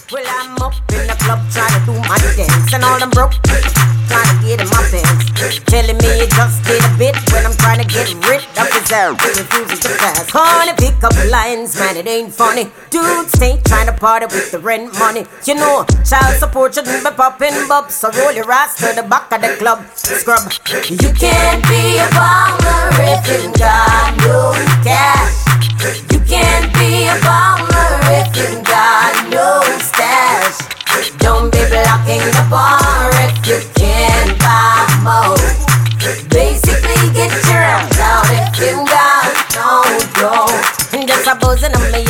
Well, I'm up in the club trying to do my dance, and all them broke trying to get in my pants, telling me you just did a bit when I'm trying to get rid of his air. He refuses to pass. Honey, pick up lines, man, it ain't funny. Dudes ain't trying to party with the rent money. You know, child support shouldn't be popping bub, so roll your ass to the back of the club. Scrub. You can't be a baller if you got no cash. You can't be a baller if you got no stash. Don't be blocking the bar if you can't buy more. Basically, get your ass out if you got no dough. Just a buzzing on me